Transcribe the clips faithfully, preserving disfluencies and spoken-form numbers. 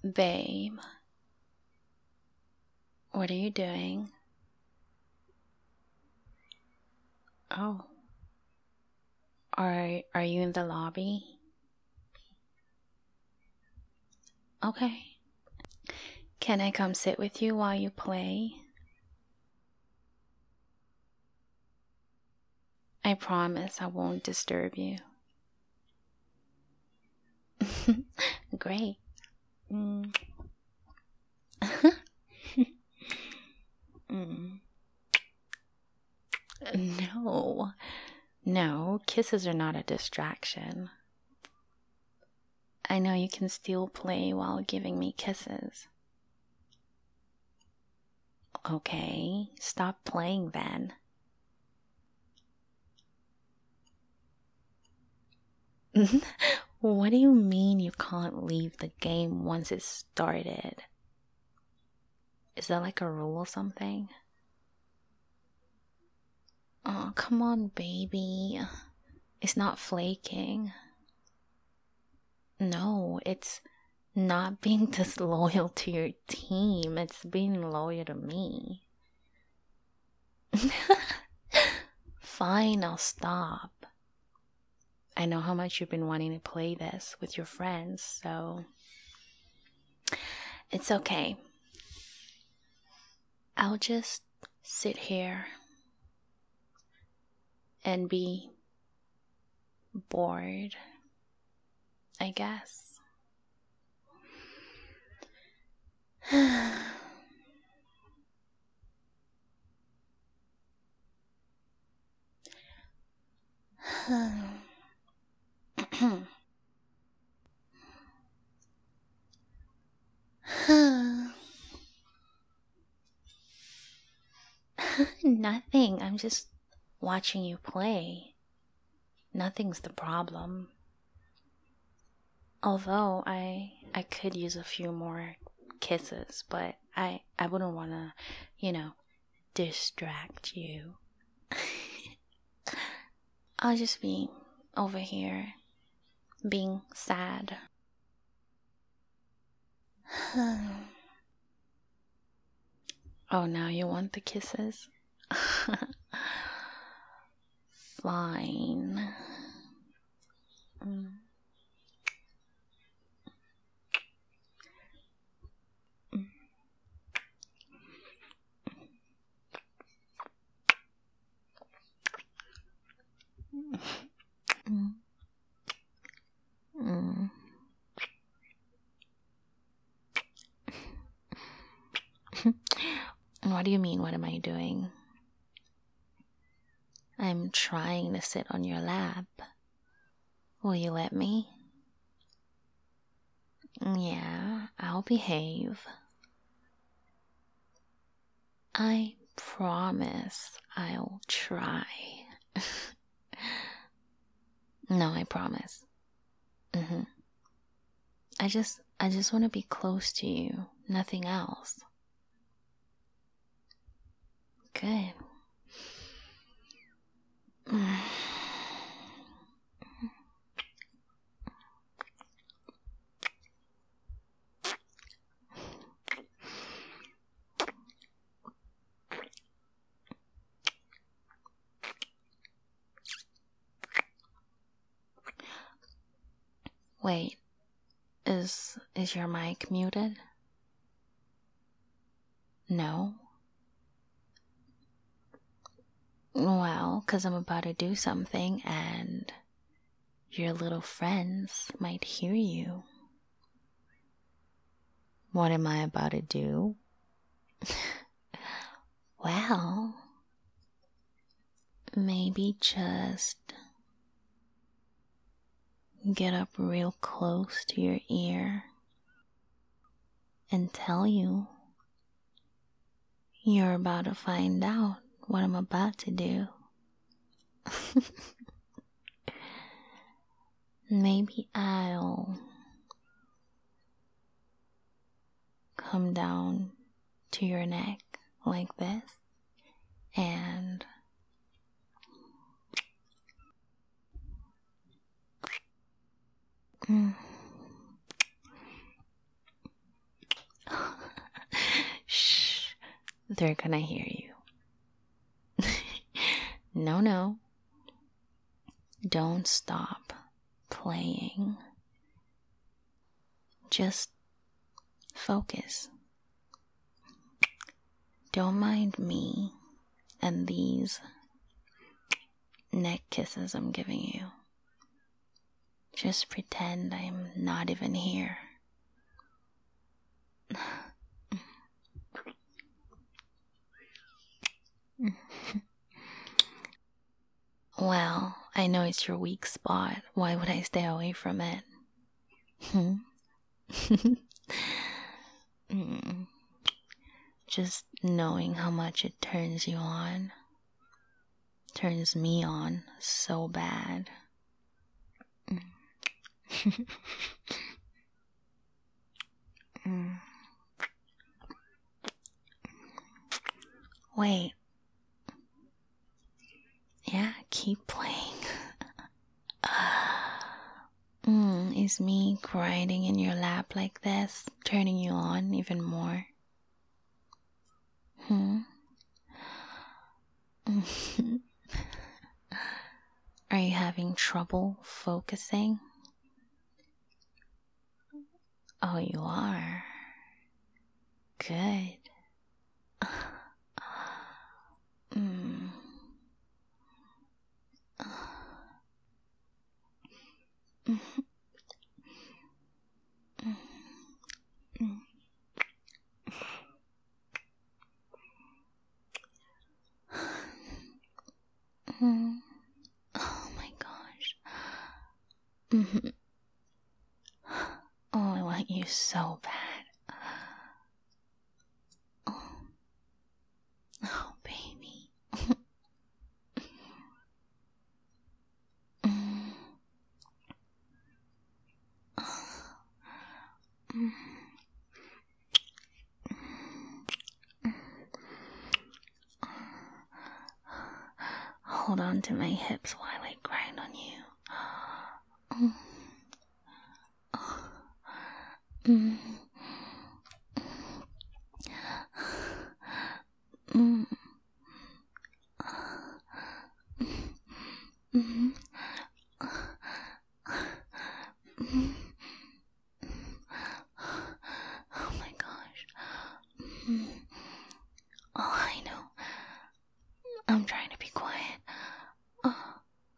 Babe, what are you doing? Oh, are are you in the lobby? Okay. Can I come sit with you while you play? I promise I won't disturb you. Great. Mm. mm. No, no, kisses are not a distraction. I know you can still play while giving me kisses. Okay, stop playing then. What do you mean you can't leave the game once it's started? Is that like a rule or something? Oh, come on, baby. It's not flaking. No, it's not being disloyal to your team. It's being loyal to me. Fine, I'll stop. I know how much you've been wanting to play this with your friends, so it's okay. I'll just sit here and be bored, I guess. Nothing. I'm just watching you play. Nothing's the problem. Although I I could use a few more kisses, but I I wouldn't want to, you know, distract you. I'll just be over here being sad. Oh, now you want the kisses? Fine. Mm. Mm. Mm. What do you mean, what am I doing? I'm trying to sit on your lap. Will you let me? Yeah, I'll behave. I promise I'll try. No, I promise. Mm-hmm. I just, I just want to be close to you, nothing else. Good. Wait, is is your mic muted? No? Well, because I'm about to do something and your little friends might hear you. What am I about to do? Well, maybe just get up real close to your ear and tell you you're about to find out what I'm about to do. Maybe I'll come down to your neck like this and mm. they're gonna hear you. No, no. Don't stop playing. Just focus. Don't mind me and these neck kisses I'm giving you. Just pretend I'm not even here. Well, I know it's your weak spot. Why would I stay away from it? Hmm? mm. Just knowing how much it turns you on, turns me on so bad. mm. Wait. Yeah, keep playing. mm, is me grinding in your lap like this turning you on even more? Hmm? Are you having trouble focusing? Oh, you are. Good. mm. Oh my gosh. Mm-hmm. Oh, I want you so bad. Oh, oh baby. mm. Mm. Hold on to my hips while I grind on you. Mm. Mm. Mm. Mm. Oh my gosh. Mm. Oh, I know. I'm trying to be quiet. Oh.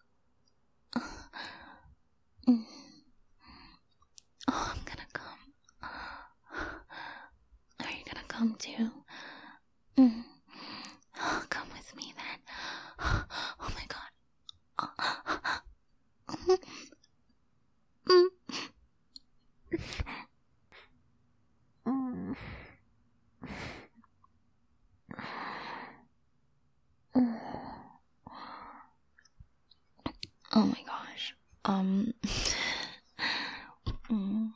Mm. Oh, I'm gonna come. Are you gonna come too? Mm. Oh, come with me then. Oh my god. Oh. Mm. Mm. Oh my gosh. Um. mm.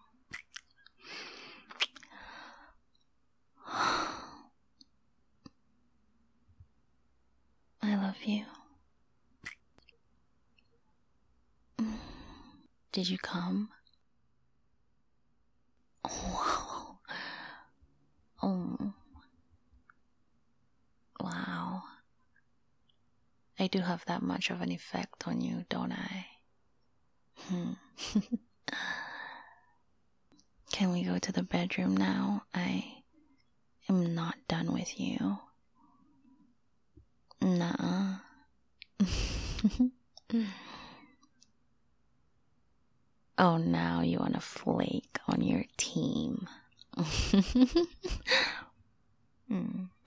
I love you. Did you come? Oh. Oh. Wow. I do have that much of an effect on you, don't I? Hmm. Can we go to the bedroom now? I am not done with you. Nuh-uh. Oh, now you want to flake on your team. mm.